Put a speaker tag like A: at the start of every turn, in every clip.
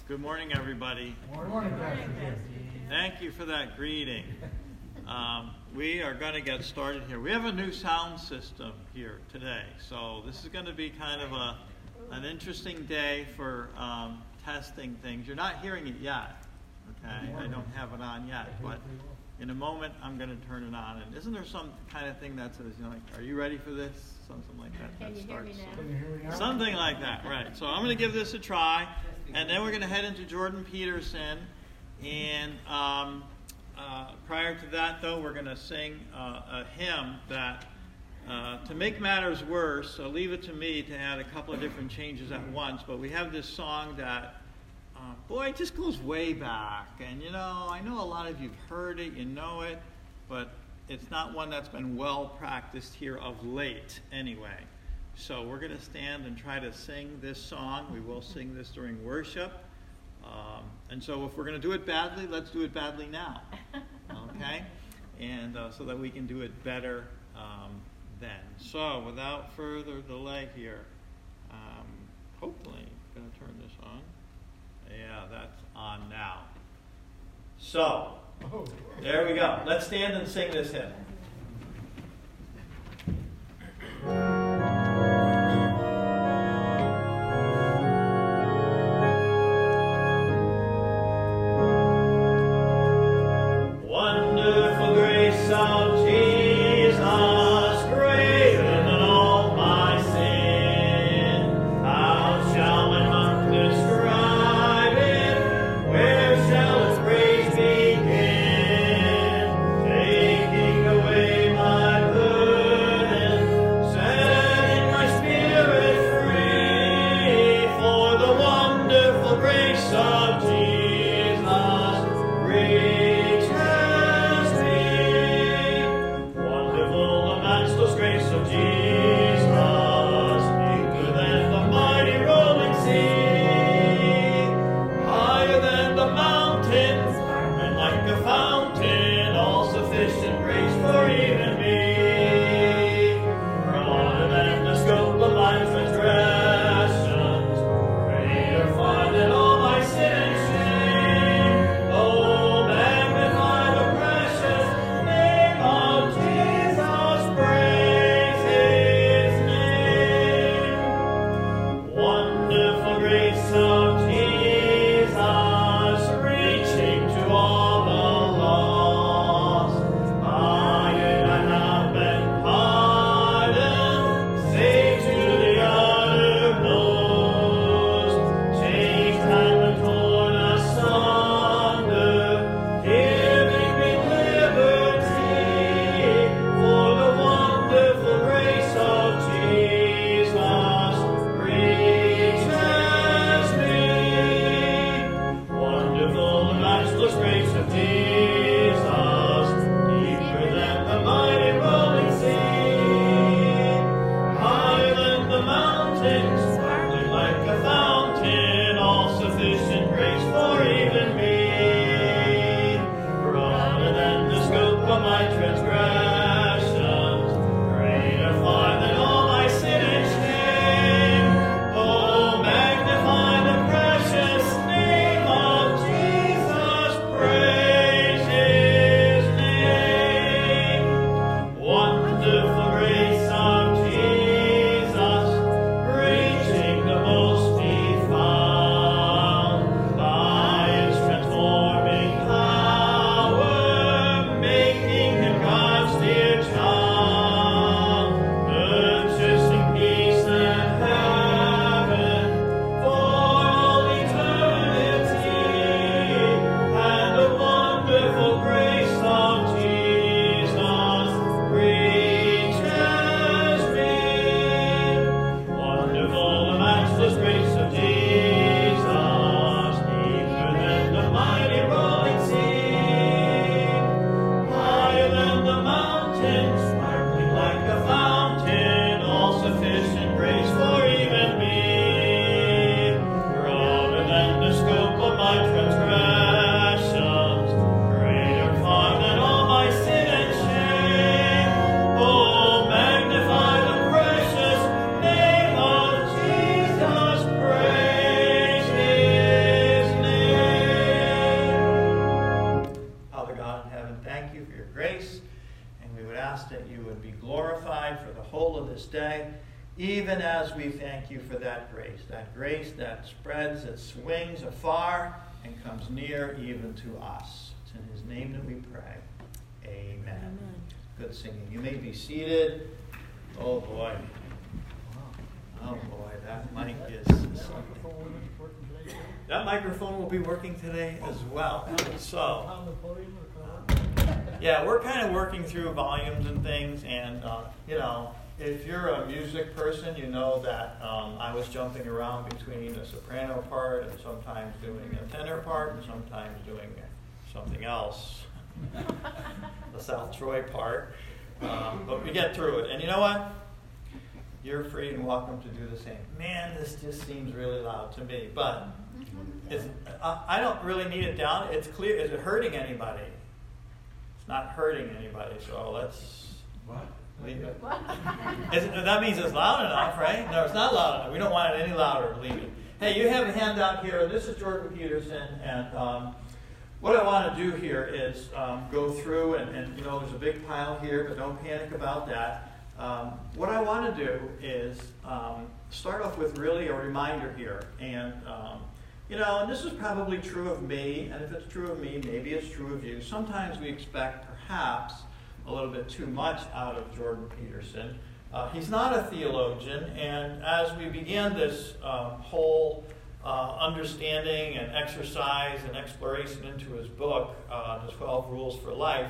A: Good morning, everybody.
B: Good morning, Pastor Jim.
A: Thank you for that greeting. We are going to get started here. We have a new sound system here today, so this is going to be kind of an interesting day for testing things. You're not hearing it yet, okay? I don't have it on yet, but in a moment I'm going to turn it on. And isn't there some kind of thing that says, you know, like, are you ready for this? Something like that.
C: Can you hear me now?
B: Can you hear me now?
A: Something like that, right. So I'm going to give this a try, and then we're going to head into Jordan Peterson. And prior to that, though, we're going to sing a hymn that, to make matters worse, so leave it to me to add a couple of different changes at once. But we have this song that, boy, it just goes way back. And, you know, I know a lot of you've heard it, you know it, but it's not one that's been well practiced here of late anyway. So we're going to stand and try to sing this song. We will sing this during worship. And so if we're going to do it badly, let's do it badly now. Okay? And so that we can do it better then. So without further delay here, hopefully I'm going to turn this on. Yeah, that's on now. So, there we go. Let's stand and sing this hymn. Wonderful grace of Jesus, greater than all my sin. How shall my tongue describe it? Where shall its praise begin? Taking away even as we thank you for that grace that spreads its wings afar and comes near even to us. It's in his name that we pray. Amen. Amen. Good singing. You may be seated. Oh boy. Oh boy, that mic is something. That microphone will be working today as well. So, yeah, we're kind of working through volumes and things, and if you're a music person, you know that I was jumping around between a soprano part and sometimes doing a tenor part and sometimes doing something else, the South Troy part. But we get through it. And you know what? You're free and welcome to do the same. Man, this just seems really loud to me. But I don't really need it down. It's clear. Is it hurting anybody? It's not hurting anybody, so let's leave it. That means it's loud enough, right? No, it's not loud enough. We don't want it any louder. Leave it. Hey, you have a handout here. This is Jordan Peterson, and what I want to do here is go through, and there's a big pile here, but don't panic about that. What I want to do is start off with really a reminder here, and and this is probably true of me, and if it's true of me, maybe it's true of you. Sometimes we expect perhaps a little bit too much out of Jordan Peterson. He's not a theologian, and as we began this whole understanding and exercise and exploration into his book, The 12 Rules for Life,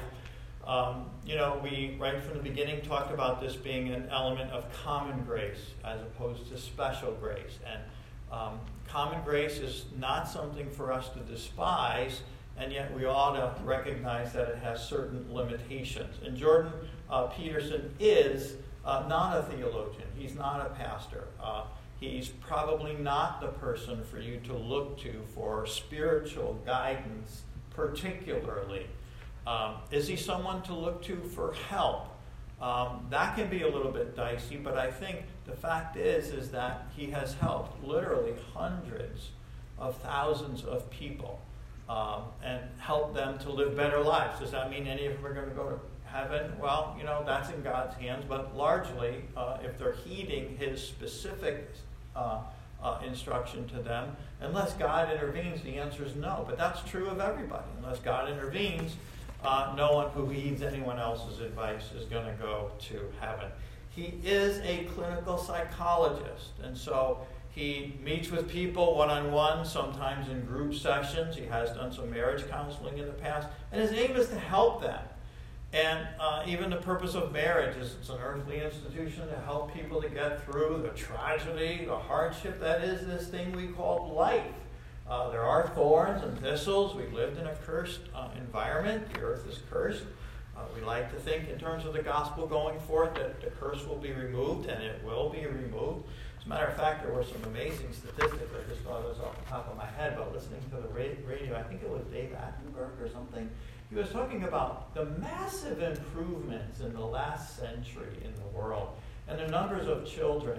A: we right from the beginning talked about this being an element of common grace as opposed to special grace. And common grace is not something for us to despise, and yet we ought to recognize that it has certain limitations. And Jordan Peterson is not a theologian. He's not a pastor. He's probably not the person for you to look to for spiritual guidance particularly. Is he someone to look to for help? That can be a little bit dicey, but I think the fact is that he has helped literally hundreds of thousands of people and helped them to live better lives. Does that mean any of them are going to go to heaven? Well, that's in God's hands, but largely, if they're heeding his specific instruction to them, unless God intervenes, the answer is no. But that's true of everybody. Unless God intervenes, no one who heeds anyone else's advice is going to go to heaven. He is a clinical psychologist, and so he meets with people one-on-one, sometimes in group sessions. He has done some marriage counseling in the past, and his aim is to help them. And even the purpose of marriage is it's an earthly institution to help people to get through the tragedy, the hardship that is this thing we call life. There are thorns and thistles. We've lived in a cursed environment. The earth is cursed. We like to think in terms of the gospel going forth that the curse will be removed, and it will be removed. As a matter of fact, there were some amazing statistics. I just thought it was off the top of my head, but listening to the radio, I think it was Dave Attenborough or something, he was talking about the massive improvements in the last century in the world, and the numbers of children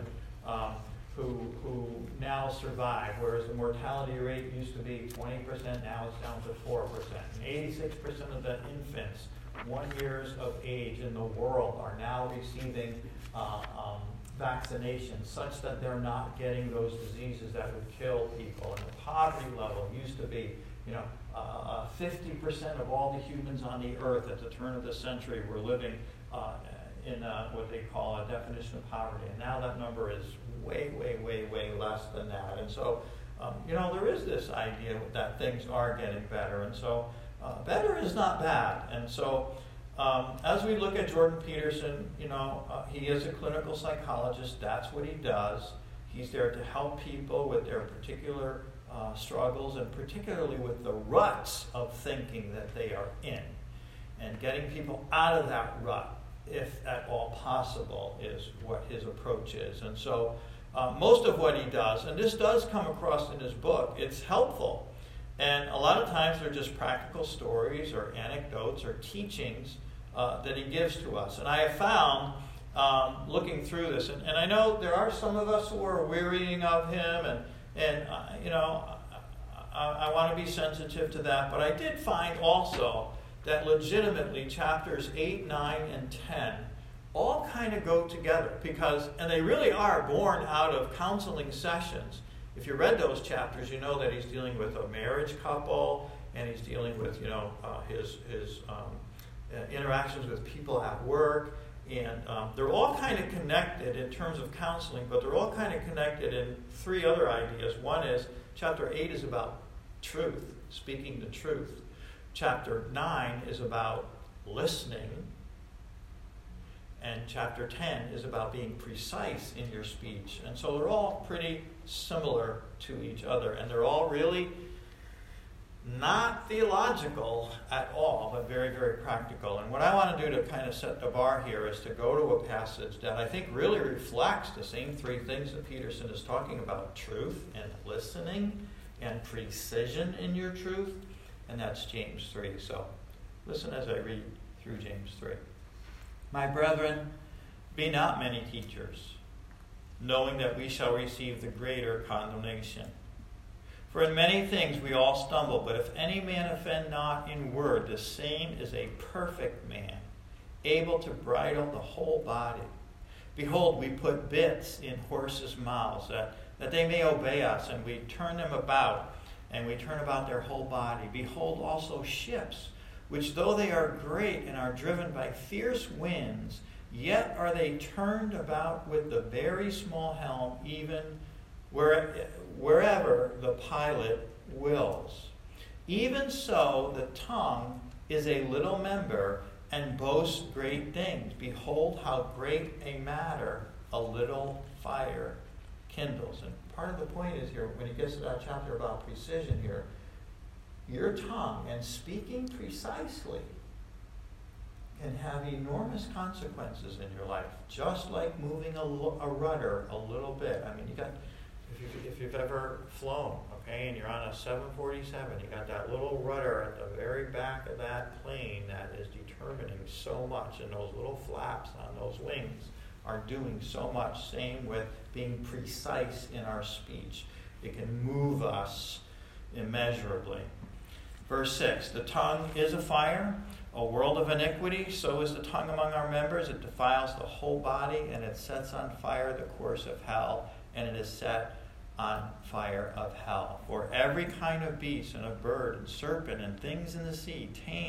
A: who now survive, whereas the mortality rate used to be 20%, now it's down to 4%. And 86% of the infants 1 year of age in the world are now receiving vaccinations such that they're not getting those diseases that would kill people. And the poverty level used to be, 50% of all the humans on the earth at the turn of the century were living in what they call a definition of poverty. And now that number is way, way, way, way less than that. And so, there is this idea that things are getting better. And so, better is not bad. And so, as we look at Jordan Peterson, he is a clinical psychologist. That's what he does. He's there to help people with their particular struggles, and particularly with the ruts of thinking that they are in, and getting people out of that rut, if at all possible, is what his approach is. And so most of what he does, and this does come across in his book, it's helpful. And a lot of times they're just practical stories or anecdotes or teachings that he gives to us. And I have found, looking through this, and I know there are some of us who are wearying of him, and I want to be sensitive to that, but I did find also that legitimately chapters 8, 9, and 10 all kind of go together and they really are born out of counseling sessions. If you read those chapters, you know that he's dealing with a marriage couple, and he's dealing with his interactions with people at work, and they're all kind of connected in terms of counseling, but they're all kind of connected in three other ideas. One is chapter 8 is about truth, speaking the truth. Chapter 9 is about listening. And chapter 10 is about being precise in your speech. And so they're all pretty similar to each other. And they're all really not theological at all, but very, very practical. And what I want to do to kind of set the bar here is to go to a passage that I think really reflects the same three things that Peterson is talking about: truth and listening and precision in your truth. And that's James 3. So listen as I read through James 3. My brethren, be not many teachers, knowing that we shall receive the greater condemnation. For in many things we all stumble, but if any man offend not in word, the same is a perfect man, able to bridle the whole body. Behold, we put bits in horses' mouths, that they may obey us, and we turn them about, and we turn about their whole body. Behold also ships, which though they are great and are driven by fierce winds, yet are they turned about with the very small helm, even wherever the pilot wills. Even so, the tongue is a little member and boasts great things. Behold, how great a matter a little fire kindles. And part of the point is here, when he gets to that chapter about precision here, your tongue and speaking precisely can have enormous consequences in your life, just like moving a rudder a little bit. I mean, if you've ever flown, okay, and you're on a 747, you got that little rudder at the very back of that plane that is determining so much, and those little flaps on those wings are doing so much. Same with being precise in our speech. It can move us immeasurably. Verse 6, the tongue is a fire, a world of iniquity. So is the tongue among our members. It defiles the whole body, and it sets on fire the course of hell, and it is set on fire of hell. For every kind of beast and of bird and serpent and things in the sea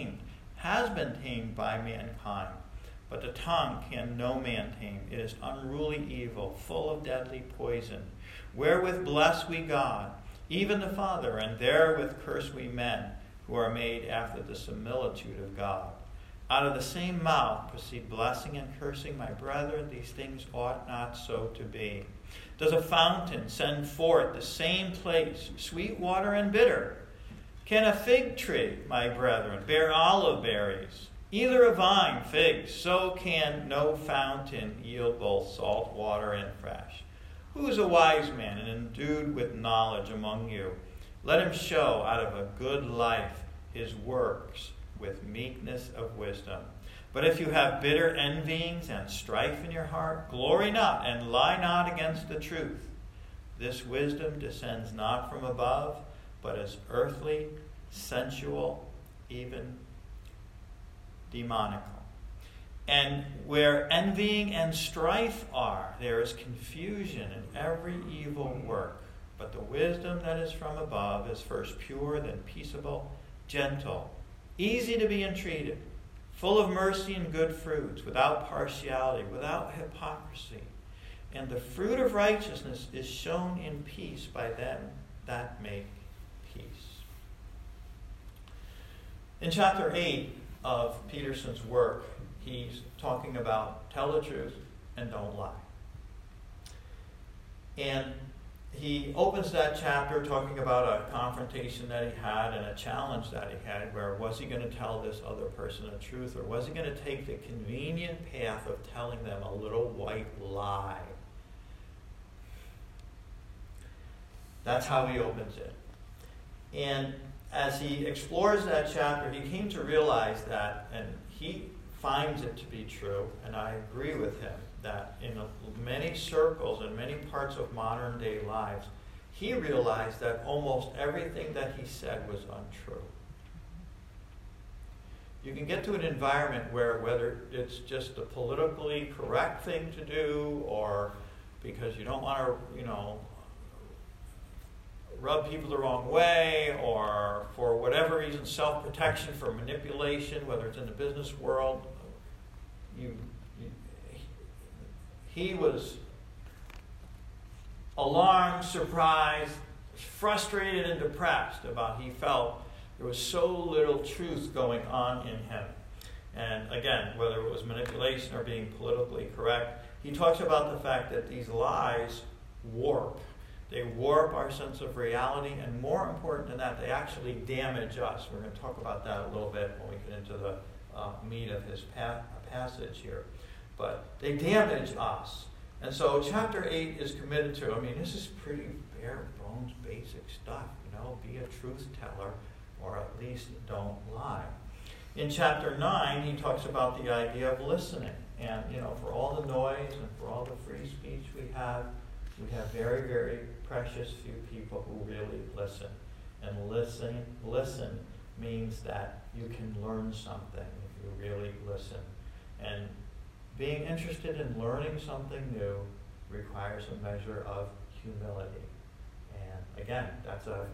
A: has been tamed by mankind. But the tongue can no man tame. It is unruly evil, full of deadly poison. Wherewith bless we God, even the Father, and therewith curse we men, who are made after the similitude of God. Out of the same mouth proceed blessing and cursing. My brethren, these things ought not so to be. Does a fountain send forth the same place sweet water and bitter? Can a fig tree, my brethren, bear olive berries? Either a vine figs, so can no fountain yield both salt water and fresh. Who is a wise man and endued with knowledge among you? Let him show out of a good life his works with meekness of wisdom. But if you have bitter envyings and strife in your heart, glory not and lie not against the truth. This wisdom descends not from above, but is earthly, sensual, even demonical. And where envying and strife are, there is confusion in every evil work. But the wisdom that is from above is first pure, then peaceable, gentle, easy to be entreated, full of mercy and good fruits, without partiality, without hypocrisy. And the fruit of righteousness is shown in peace by them that make peace. In chapter 8 of Peterson's work, he's talking about tell the truth and don't lie. And he opens that chapter talking about a confrontation that he had and a challenge that he had, where was he going to tell this other person the truth, or was he going to take the convenient path of telling them a little white lie? That's how he opens it. And as he explores that chapter, he came to realize that, and he finds it to be true, and I agree with him, that in many circles and many parts of modern day lives, he realized that almost everything that he said was untrue.
B: you can get to an environment where, whether it's just the politically correct thing to do, or because you don't want to, rub people the wrong way, or for whatever reason, self-protection, for manipulation, whether it's in the business world, he was alarmed, surprised, frustrated, and depressed about he felt there was so little truth going on in him. And again, whether it was manipulation or being politically correct, he talks about the fact that these lies warp. They warp our sense of reality, and more important than that, they actually damage us. We're going to talk about that a little bit when we get into the meat of his passage here. But they damage us. And so chapter 8 is committed to, this is pretty bare bones, basic stuff. Be a truth teller, or at least don't lie. In chapter 9, he talks about the idea of listening. And, for all the noise and for all the free speech we have very, very precious few people who really listen. And listen means that you can learn something if you really listen. And being interested in learning something new requires a measure of humility. And again, that's a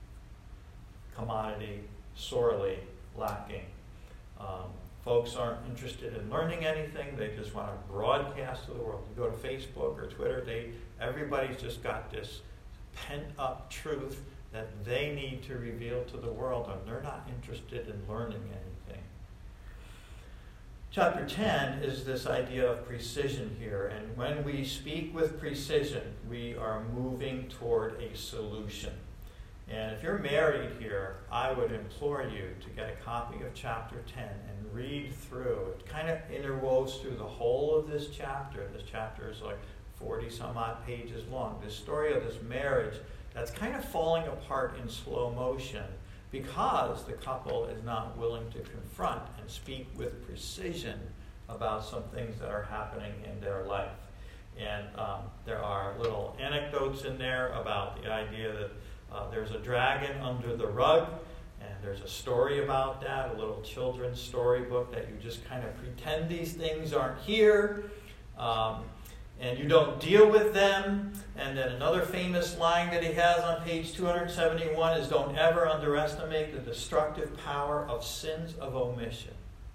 B: commodity sorely lacking. Folks aren't interested in learning anything. They just want to broadcast to the world. You go to Facebook or Twitter, everybody's just got this pent-up truth that they need to reveal to the world, and they're not interested in learning anything. Chapter 10 is this idea of precision here, and when we speak with precision, we are moving toward a solution. And if you're married here, I would implore you to get a copy of chapter 10 and read through. It kind of interwoves through the whole of this chapter. This chapter is like 40 some odd pages long. This story of this marriage that's kind of falling apart in slow motion because the couple is not willing to confront and speak with precision about some things that are happening in their life. And there are little anecdotes in there about the idea that there's a dragon under the rug, and there's a story about that, a little children's storybook that you just kind of pretend these things aren't here, and you don't deal with them. And then another famous line that he has on page 271 is, don't ever underestimate the destructive power of sins of omission.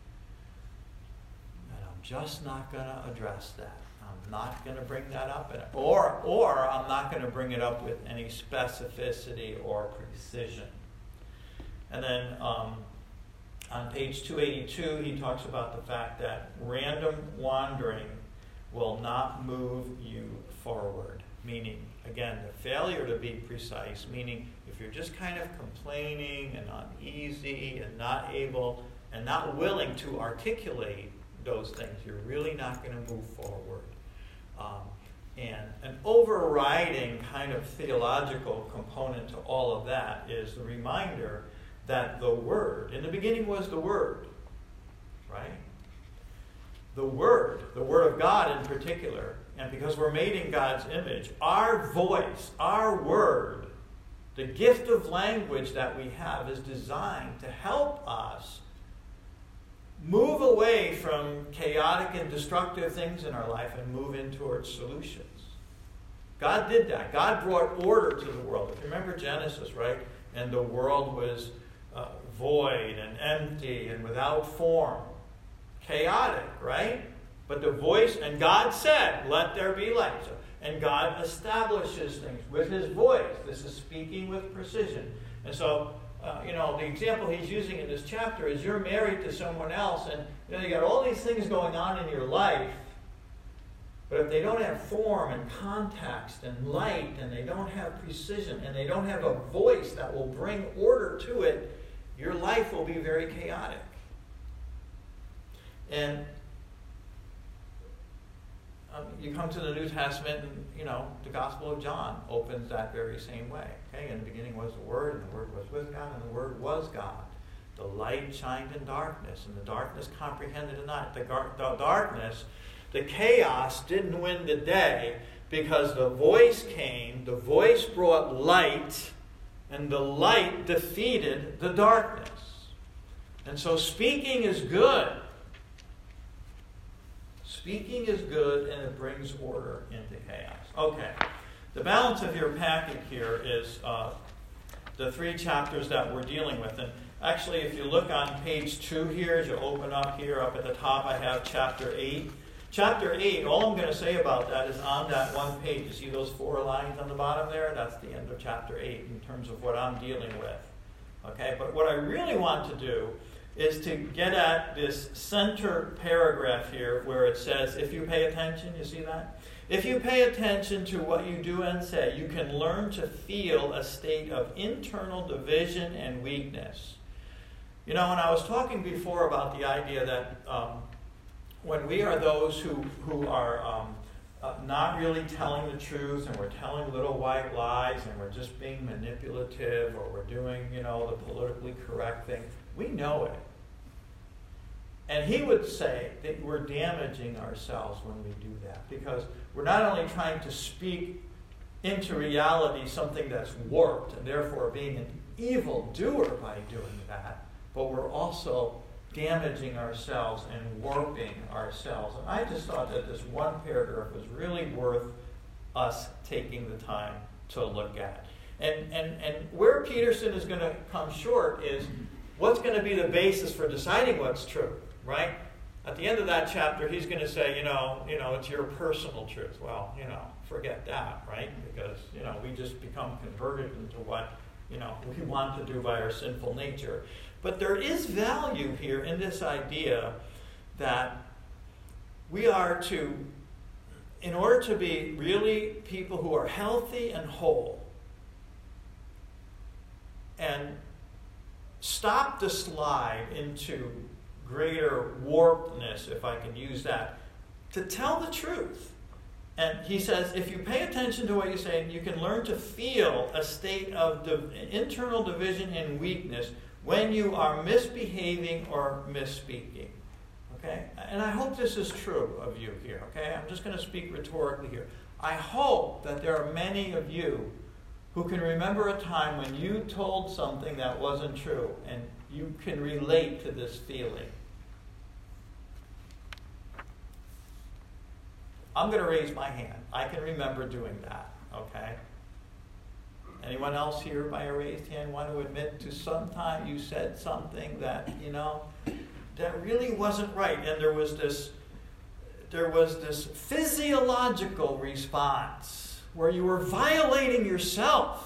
B: And I'm just not going to address that. I'm not going to bring that up, or I'm not going to bring it up with any specificity or precision. And then on page 282, he talks about the fact that random wandering will not move you forward. Meaning, again, the failure to be precise, meaning if you're just kind of complaining and uneasy and not able and not willing to articulate those things, you're really not going to move forward. And an overriding kind of theological component to all of that is the reminder that the Word, in the beginning was the Word, right? The Word of God in particular, and because we're made in God's image, our voice, our word, the gift of language that we have is designed to help us move away from chaotic and destructive things in our life and move in towards solutions. God did that. God brought order to the world. If you remember Genesis, right? And the world was void and empty and without form. Chaotic, right? But the voice, and God said, let there be light. And God establishes things with his voice. This is speaking with precision. And so, the example he's using in this chapter is you're married to someone else, and you got all these things going on in your life, but if they don't have form and context and light, and they don't have precision, and they don't have a voice that will bring order to it, your life will be very chaotic. And you come to the New Testament, and the Gospel of John opens that very same way. Okay, in the beginning was the Word, and the Word was with God, and the Word was God. The light shined in darkness, and the darkness comprehended it not. The darkness, the chaos didn't win the day because the voice came, the voice brought light, and the light defeated the darkness. And so speaking is good. Speaking is good, and it brings order into chaos. Okay. The balance of your packet here is the 3 chapters that we're dealing with. And actually, if you look on page 2 here, as you open up here, up at the top, I have chapter 8. Chapter 8, all I'm going to say about that is on that one page. You see those 4 lines on the bottom there? That's the end of chapter 8 in terms of what I'm dealing with. Okay, but what I really want to do is to get at this center paragraph here where it says, if you pay attention, you see that? If you pay attention to what you do and say, you can learn to feel a state of internal division and weakness. You know, when I was talking before about the idea that when we are those who are not really telling the truth, and we're telling little white lies, and we're just being manipulative, or we're doing, you know, the politically correct thing, we know it. And he would say that we're damaging ourselves when we do that, because we're not only trying to speak into reality something that's warped, and therefore being an evil doer by doing that, but we're also damaging ourselves and warping ourselves. And I just thought that this one paragraph was really worth us taking the time to look at. And where Peterson is going to come short is what's going to be the basis for deciding what's true, right? At the end of that chapter, he's going to say, you know, it's your personal truth. Well, forget that, right? Because, we just become converted into what, we want to do by our sinful nature. But there is value here in this idea that we are to, in order to be really people who are healthy and whole, and stop the slide into greater warpedness, if I can use that, to tell the truth. And he says, if you pay attention to what you're saying, you can learn to feel a state of internal division and weakness when you are misbehaving or misspeaking. Okay? And I hope this is true of you here. Okay? I'm just going to speak rhetorically here. I hope that there are many of you who can remember a time when you told something that wasn't true, and you can relate to this feeling. I'm going to raise my hand. I can remember doing that. Okay? Anyone else here by a raised hand want to admit to sometime you said something that, that really wasn't right, and there was this physiological response where you were violating yourself.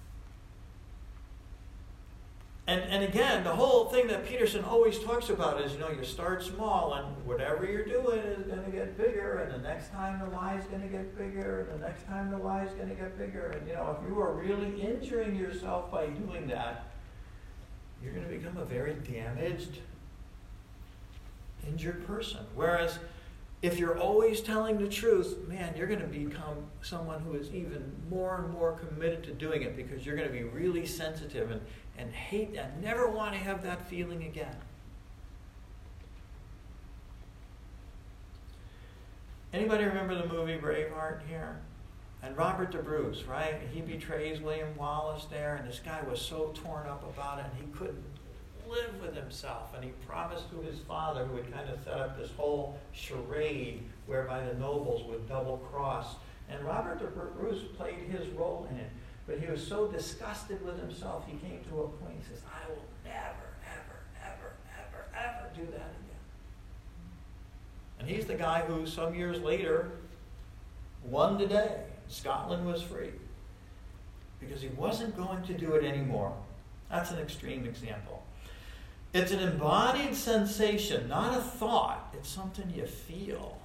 B: And again, the whole thing that Peterson always talks about is, you start small, and whatever you're doing is going to get bigger, and the next time the lie is going to get bigger, and the next time the lie is going to get bigger. And, if you are really injuring yourself by doing that, you're going to become a very damaged, injured person. Whereas, if you're always telling the truth, man, you're going to become someone who is even more and more committed to doing it, because you're going to be really sensitive and hate and never want to have that feeling again. Anybody remember the movie Braveheart here? And Robert the Bruce, right? He betrays William Wallace there, and this guy was so torn up about it, and he couldn't live with himself. And he promised to his father, who had kind of set up this whole charade whereby the nobles would double cross. And Robert the Bruce played his role in it. But he was so disgusted with himself, he came to a point, he says, I will never, ever, ever, ever, ever do that again. And he's the guy who, some years later, won the day. Scotland was free. Because he wasn't going to do it anymore. That's an extreme example. It's an embodied sensation, not a thought. It's something you feel.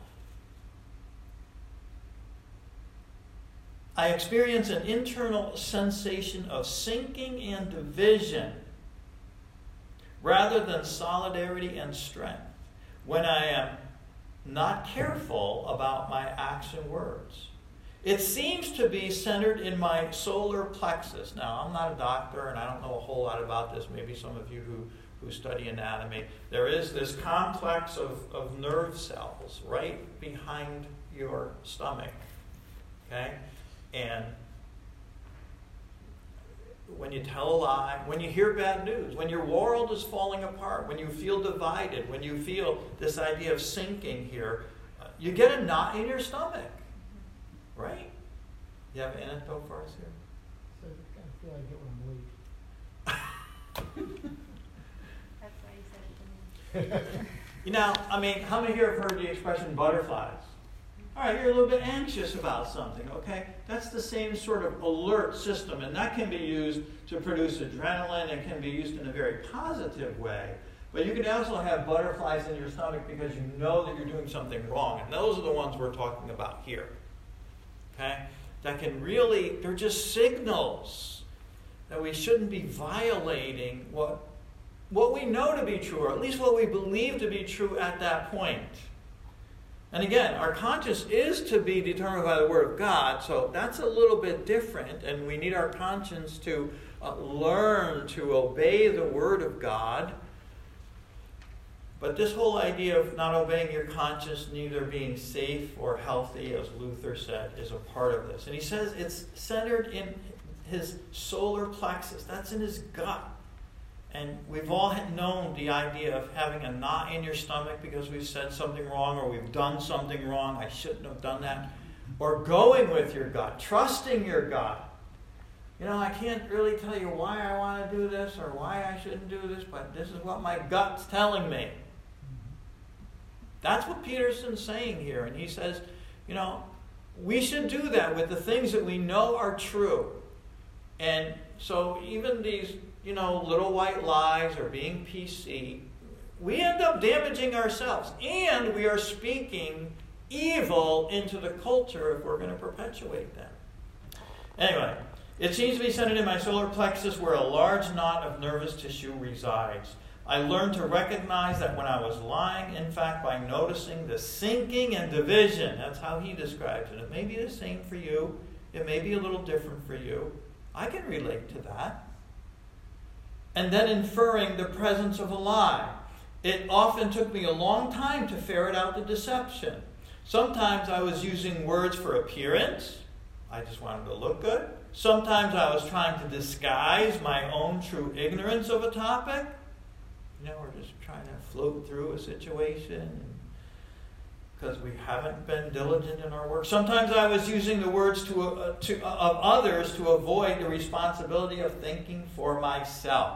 B: I experience an internal sensation of sinking and division rather than solidarity and strength when I am not careful about my acts and words. It seems to be centered in my solar plexus. Now, I'm not a doctor, and I don't know a whole lot about this. Maybe some of you who study anatomy. There is this complex of nerve cells right behind your stomach. Okay? And when when you tell a lie, when you hear bad news, when your world is falling apart, when you feel divided, when you feel this idea of sinking here, you get a knot in your stomach, right? You have an anecdote for us here?
C: So I kind of feel I get when I'm late.
D: That's why you said it to me.
B: You know, I mean, how many here have heard the expression butterflies? All right, you're a little bit anxious about something, okay? That's the same sort of alert system, and that can be used to produce adrenaline and can be used in a very positive way. But you can also have butterflies in your stomach because you know that you're doing something wrong, and those are the ones we're talking about here, okay? That can really, they're just signals that we shouldn't be violating what we know to be true, or at least what we believe to be true at that point. And again, our conscience is to be determined by the Word of God, so that's a little bit different, and we need our conscience to learn to obey the Word of God. But this whole idea of not obeying your conscience, neither being safe or healthy, as Luther said, is a part of this. And he says it's centered in his solar plexus. That's in his gut. And we've all known the idea of having a knot in your stomach because we've said something wrong or we've done something wrong. I shouldn't have done that. Or going with your gut, trusting your gut. You know, I can't really tell you why I want to do this or why I shouldn't do this, but this is what my gut's telling me. That's what Peterson's saying here. And he says, you know, we should do that with the things that we know are true. And so even these, you know, little white lies or being PC, we end up damaging ourselves. And we are speaking evil into the culture if we're going to perpetuate them. Anyway, it seems to be centered in my solar plexus where a large knot of nervous tissue resides. I learned to recognize that when I was lying, in fact, by noticing the sinking and division. That's how he describes it. It may be the same for you. It may be a little different for you. I can relate to that. And then inferring the presence of a lie. It often took me a long time to ferret out the deception. Sometimes I was using words for appearance. I just wanted to look good. Sometimes I was trying to disguise my own true ignorance of a topic. You know, we're just trying to float through a situation because we haven't been diligent in our work. Sometimes I was using the words of others to avoid the responsibility of thinking for myself.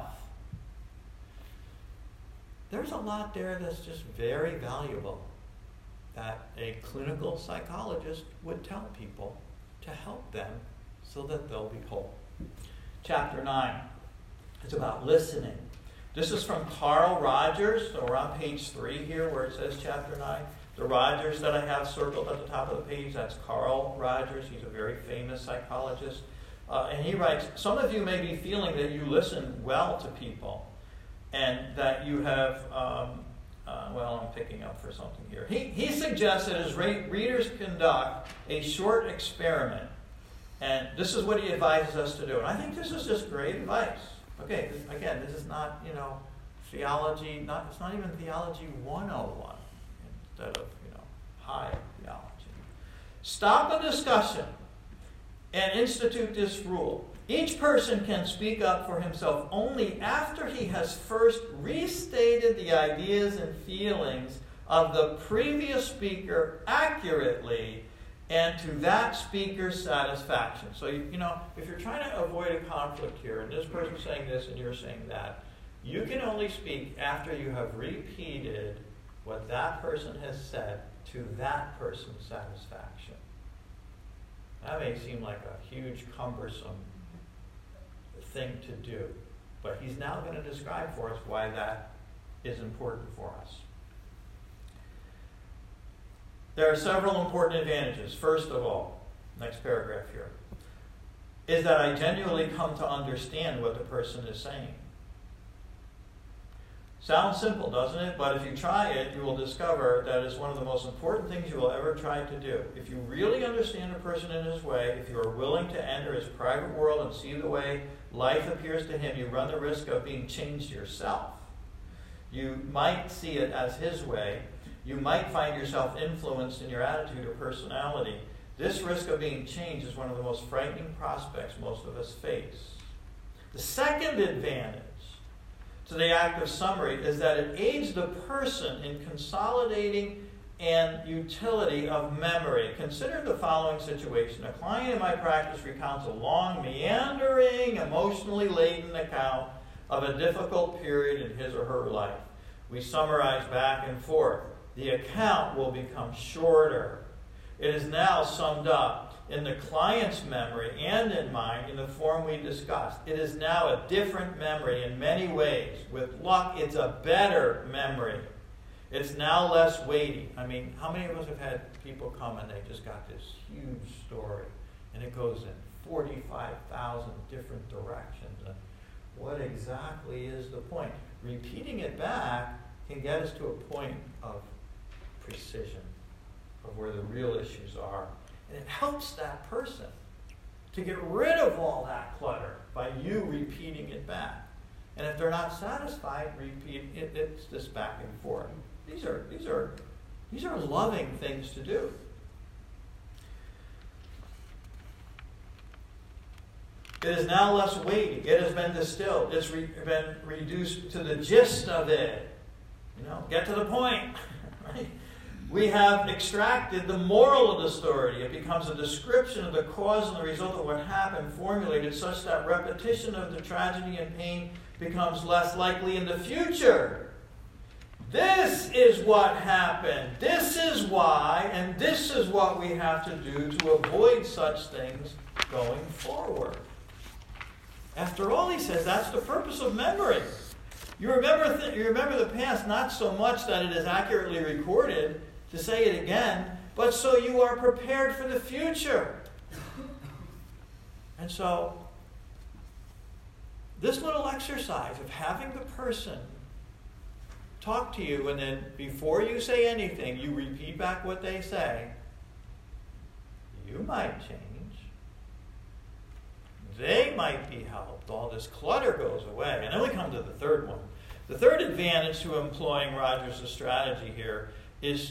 B: There's a lot there that's just very valuable that a clinical psychologist would tell people to help them so that they'll be whole. Chapter 9 is about listening. This is from Carl Rogers, so we're on page 3 here where it says chapter 9. The Rogers that I have circled at the top of the page, that's Carl Rogers. He's a very famous psychologist. And he writes, some of you may be feeling that you listen well to people and that you have, I'm picking up for something here. He suggests that his readers conduct a short experiment. And this is what he advises us to do. And I think this is just great advice. Okay, this is not, theology, it's not even theology 101 instead of, high theology. Stop a discussion and institute this rule. Each person can speak up for himself only after he has first restated the ideas and feelings of the previous speaker accurately and to that speaker's satisfaction. So, if you're trying to avoid a conflict here, and this person's saying this and you're saying that, you can only speak after you have repeated what that person has said to that person's satisfaction. That may seem like a huge, cumbersome thing to do, but he's now going to describe for us why that is important for us. There are several important advantages. First of all, next paragraph here, is that I genuinely come to understand what the person is saying. Sounds simple, doesn't it? But if you try it, you will discover that it's one of the most important things you will ever try to do. If you really understand a person in his way, if you are willing to enter his private world and see the way life appears to him, you run the risk of being changed yourself. You might see it as his way. You might find yourself influenced in your attitude or personality. This risk of being changed is one of the most frightening prospects most of us face. The second advantage to the active summary is that it aids the person in consolidating and utility of memory. Consider the following situation. A client in my practice recounts a long, meandering, emotionally laden account of a difficult period in his or her life. We summarize back and forth. The account will become shorter. It is now summed up in the client's memory and in mine in the form we discussed. It is now a different memory in many ways. With luck, it's a better memory. It's now less weighty. I mean, how many of us have had people come and they just got this huge story and it goes in 45,000 different directions? And what exactly is the point? Repeating it back can get us to a point of precision, of where the real issues are. And it helps that person to get rid of all that clutter by you repeating it back. And if they're not satisfied, repeat it. It's this back and forth. These are loving things to do. It is now less weighty. It has been distilled. It's been reduced to the gist of it. Get to the point. Right? We have extracted the moral of the story. It becomes a description of the cause and the result of what happened, formulated such that repetition of the tragedy and pain becomes less likely in the future. This is what happened. This is why, and this is what we have to do to avoid such things going forward. After all, he says, that's the purpose of memory. You remember the past not so much that it is accurately recorded, to say it again, but so you are prepared for the future. And so, this little exercise of having the person talk to you, and then before you say anything, you repeat back what they say, you might change. They might be helped. All this clutter goes away. And then we come to the third one. The third advantage to employing Rogers' strategy here is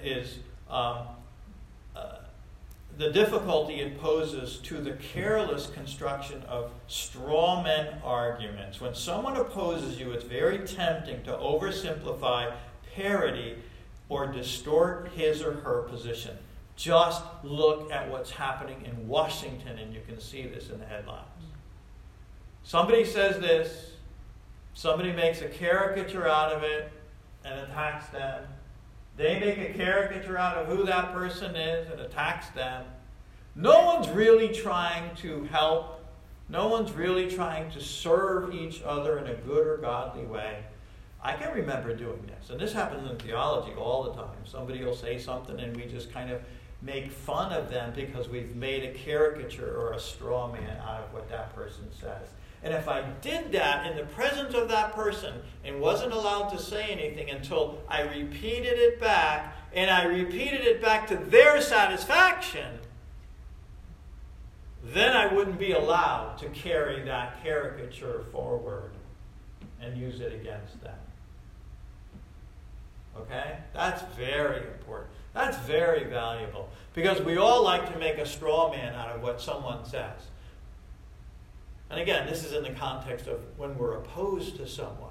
B: the difficulty it poses to the careless construction of straw men arguments. When someone opposes you, it's very tempting to oversimplify, parody, or distort his or her position. Just look at what's happening in Washington, and you can see this in the headlines. Somebody says this, somebody makes a caricature out of it and attacks them. They make a caricature out of who that person is and attacks them. No one's really trying to help. No one's really trying to serve each other in a good or godly way. I can remember doing this, and this happens in theology all the time. Somebody will say something and we just kind of make fun of them because we've made a caricature or a straw man out of what that person says. And if I did that in the presence of that person and wasn't allowed to say anything until I repeated it back, and I repeated it back to their satisfaction, then I wouldn't be allowed to carry that caricature forward and use it against them. Okay? That's very important. That's very valuable. Because we all like to make a straw man out of what someone says. And again, this is in the context of when we're opposed to someone.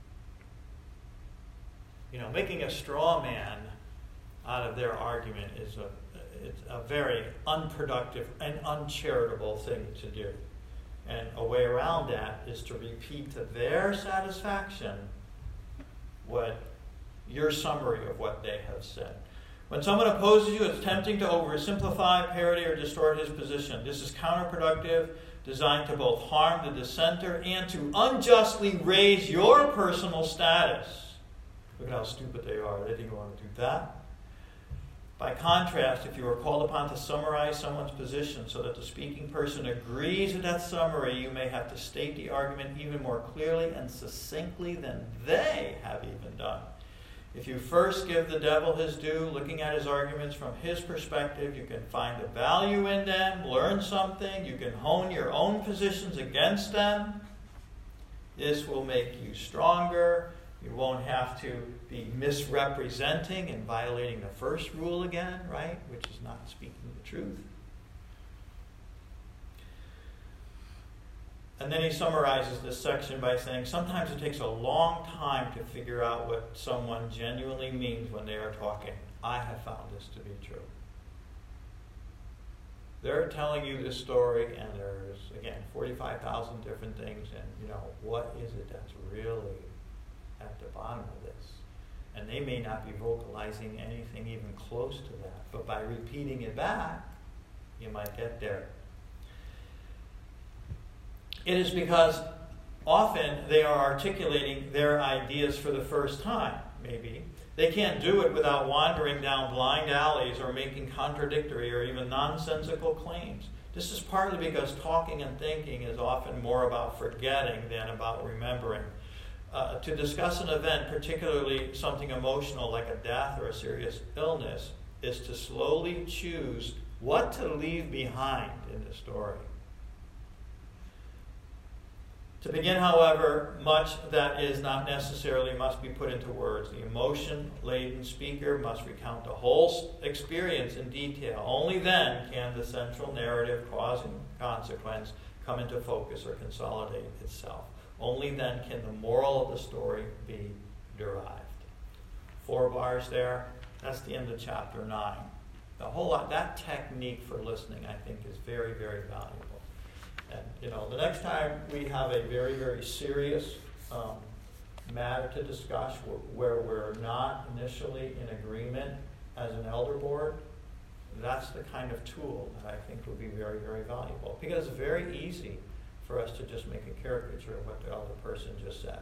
B: Making a straw man out of their argument is a very unproductive and uncharitable thing to do. And a way around that is to repeat to their satisfaction what your summary of what they have said. When someone opposes you, it's tempting to oversimplify, parody, or distort his position. This is counterproductive, designed to both harm the dissenter and to unjustly raise your personal status. Look at how stupid they are. They didn't want to do that. By contrast, if you are called upon to summarize someone's position so that the speaking person agrees with that summary, you may have to state the argument even more clearly and succinctly than they have even done. If you first give the devil his due, looking at his arguments from his perspective, you can find the value in them, learn something, you can hone your own positions against them. This will make you stronger. You won't have to be misrepresenting and violating the first rule again, right? Which is not speaking the truth. And then he summarizes this section by saying, sometimes it takes a long time to figure out what someone genuinely means when they are talking. I have found this to be true. They're telling you this story, and there's, again, 45,000 different things, and, what is it that's really at the bottom of this? And they may not be vocalizing anything even close to that, but by repeating it back, you might get there. It is because often they are articulating their ideas for the first time, maybe. They can't do it without wandering down blind alleys or making contradictory or even nonsensical claims. This is partly because talking and thinking is often more about forgetting than about remembering. To discuss an event, particularly something emotional like a death or a serious illness, is to slowly choose what to leave behind in the story. To begin, however, much that is not necessarily must be put into words. The emotion-laden speaker must recount the whole experience in detail. Only then can the central narrative, cause and consequence, come into focus or consolidate itself. Only then can the moral of the story be derived. 4 bars there. That's the end of chapter 9. The whole lot, that technique for listening, I think, is very, very valuable. And, the next time we have a very, very serious matter to discuss where we're not initially in agreement as an elder board, that's the kind of tool that I think will be very, very valuable. Because it's very easy for us to just make a caricature of what the elder person just said.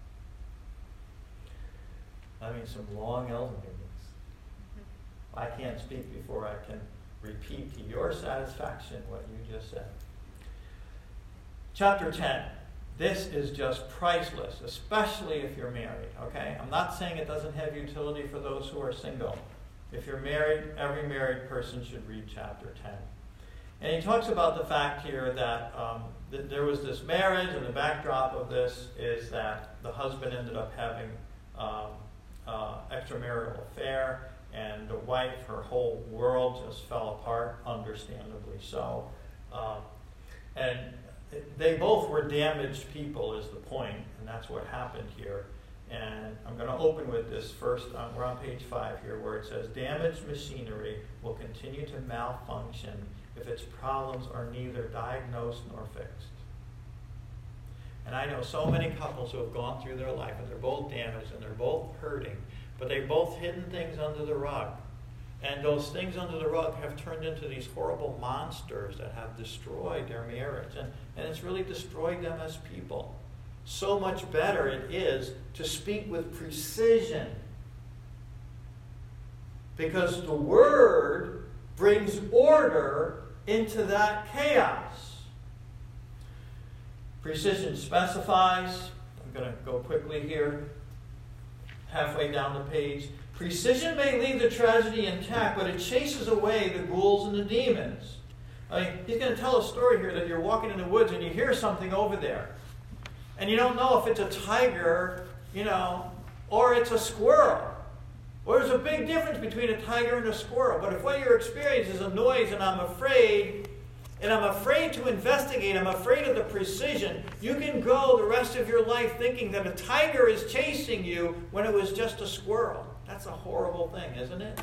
B: I mean, some long elder meetings. I can't speak before I can repeat to your satisfaction what you just said. Chapter 10. This is just priceless, especially if you're married, okay? I'm not saying it doesn't have utility for those who are single. If you're married, every married person should read chapter 10. And he talks about the fact here that there was this marriage, and the backdrop of this is that the husband ended up having extramarital affair, and the wife, her whole world just fell apart, understandably so. And they both were damaged people is the point, and that's what happened here. And I'm going to open with this first. We're on page 5 here, where it says, damaged machinery will continue to malfunction if its problems are neither diagnosed nor fixed. And I know so many couples who have gone through their life, and they're both damaged, and they're both hurting, but they've both hidden things under the rug. And those things under the rug have turned into these horrible monsters that have destroyed their marriage. And it's really destroyed them as people. So much better it is to speak with precision. Because the Word brings order into that chaos. Precision specifies, I'm going to go quickly here, halfway down the page. Precision may leave the tragedy intact, but it chases away the ghouls and the demons. I mean, he's going to tell a story here that you're walking in the woods and you hear something over there. And you don't know if it's a tiger, or it's a squirrel. Well, there's a big difference between a tiger and a squirrel. But if what you're experiencing is a noise and I'm afraid to investigate, I'm afraid of the precision, you can go the rest of your life thinking that a tiger is chasing you when it was just a squirrel. That's a horrible thing, isn't it?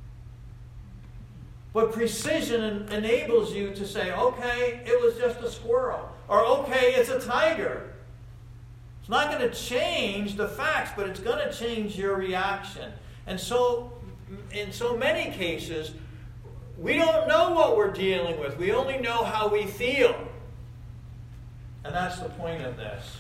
B: But precision enables you to say, okay, it was just a squirrel. Or, okay, it's a tiger. It's not going to change the facts, but it's going to change your reaction. And so, in so many cases, we don't know what we're dealing with. We only know how we feel. And that's the point of this.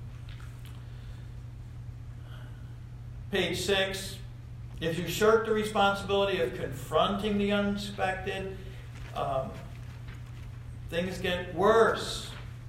B: Page 6. If you shirk the responsibility of confronting the unexpected, things get worse.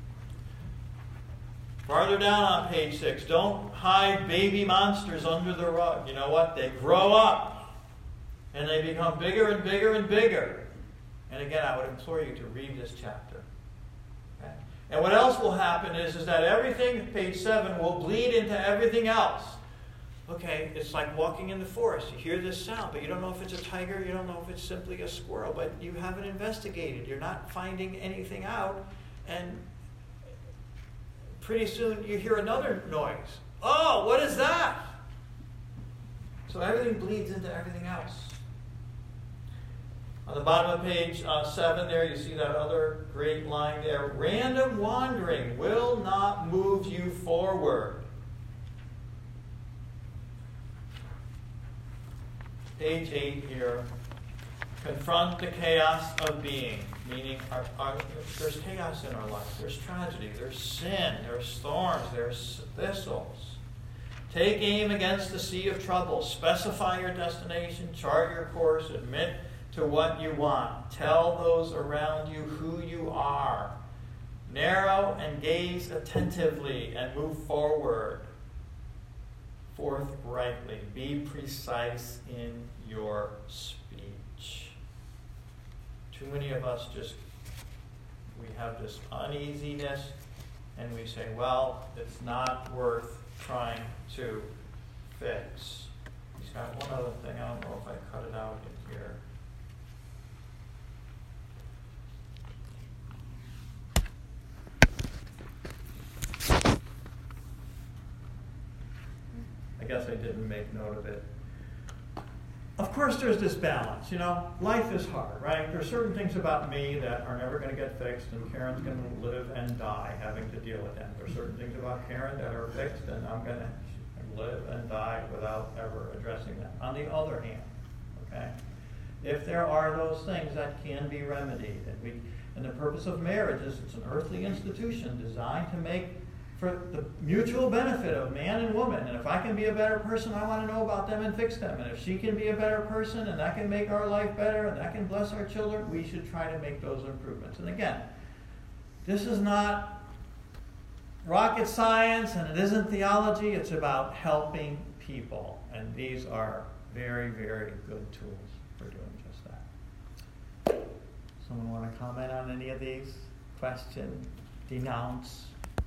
B: Farther down on page 6, don't hide baby monsters under the rug. You know what? They grow up, and they become bigger and bigger and bigger. And again, I would implore you to read this chapter. Okay? And what else will happen is that everything, page 7, will bleed into everything else. Okay, it's like walking in the forest. You hear this sound, but you don't know if it's a tiger, you don't know if it's simply a squirrel, but you haven't investigated. You're not finding anything out, and pretty soon you hear another noise. Oh, what is that? So everything bleeds into everything else. On the bottom of page 7 there, you see that other great line there. Random wandering will not move you forward. Page 8 here. Confront the chaos of being. Meaning, there's chaos in our life. There's tragedy. There's sin. There's thorns. There's thistles. Take aim against the sea of trouble. Specify your destination. Chart your course. Admit to what you want. Tell those around you who you are. Narrow and gaze attentively and move forward forthrightly. Be precise in your speech. Too many of us we have this uneasiness and we say, well, it's not worth trying to fix. He's got one other thing. I don't know if I cut it out in here. I guess I didn't make note of it. Of course, there's this balance. Life is hard, right? There's certain things about me that are never going to get fixed, and Karen's going to live and die having to deal with them. There's certain things about Karen that are fixed, and I'm going to live and die without ever addressing them. On the other hand, okay, if there are those things that can be remedied, and the purpose of marriage is it's an earthly institution designed to make for the mutual benefit of man and woman. And if I can be a better person, I want to know about them and fix them. And if she can be a better person and that can make our life better and that can bless our children, we should try to make those improvements. And again, this is not rocket science and it isn't theology. It's about helping people. And these are very, very good tools for doing just that. Someone want to comment on any of these? Question? Denounce?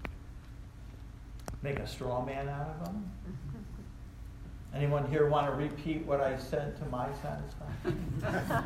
B: Make a straw man out of them? Anyone here want to repeat what I said to my satisfaction?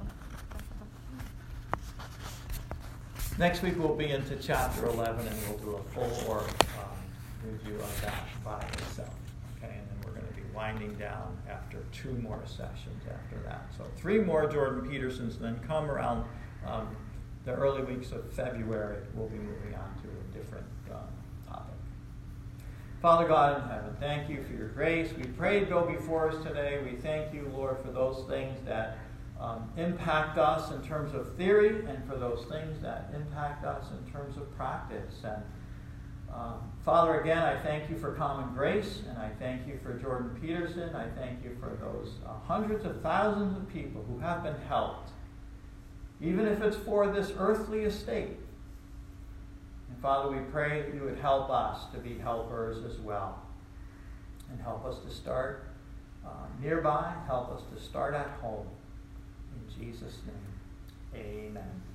B: Next week we'll be into chapter 11 and we'll do a full review of that by itself. Okay, and then we're going to be winding down after 2 more sessions after that. So 3 more Jordan Petersons, then come around the early weeks of February, we'll be moving on to a different topic. Father God in heaven, thank you for your grace. We pray to go before us today. We thank you, Lord, for those things that impact us in terms of theory and for those things that impact us in terms of practice. And Father, again, I thank you for Common Grace, and I thank you for Jordan Peterson. I thank you for those hundreds of thousands of people who have been helped, even if it's for this earthly estate. And Father, we pray that you would help us to be helpers as well. And help us to start nearby. Help us to start at home. In Jesus' name, amen.